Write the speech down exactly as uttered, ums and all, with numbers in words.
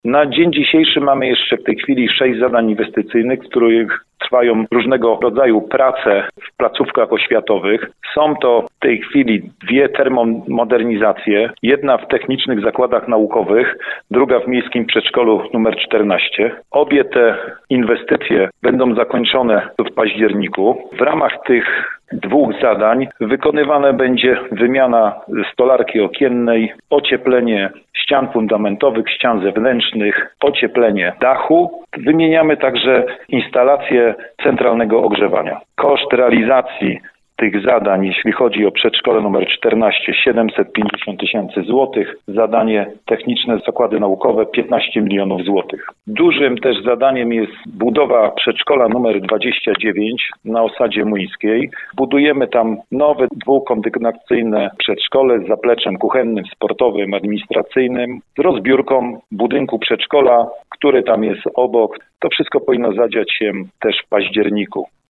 Na dzień dzisiejszy mamy jeszcze w tej chwili sześć zadań inwestycyjnych, w których trwają różnego rodzaju prace w placówkach oświatowych. Są to w tej chwili dwie termomodernizacje, jedna w technicznych zakładach naukowych, druga w miejskim przedszkolu numer czternaście. Obie te inwestycje będą zakończone w październiku. W ramach tych dwóch zadań wykonywana będzie wymiana stolarki okiennej, ocieplenie ścian fundamentowych, ścian zewnętrznych, ocieplenie dachu. Wymieniamy także instalację centralnego ogrzewania. Koszt realizacji tych zadań, jeśli chodzi o przedszkole numer czternaście, siedemset pięćdziesiąt tysięcy złotych, zadanie techniczne zakłady naukowe piętnaście milionów złotych. Dużym też zadaniem jest budowa przedszkola numer dwadzieścia dziewięć na osadzie Młyńskiej. Budujemy tam nowe dwukondygnacyjne przedszkole z zapleczem kuchennym, sportowym, administracyjnym, z rozbiórką budynku przedszkola, który tam jest obok. To wszystko powinno zadziać się też w październiku.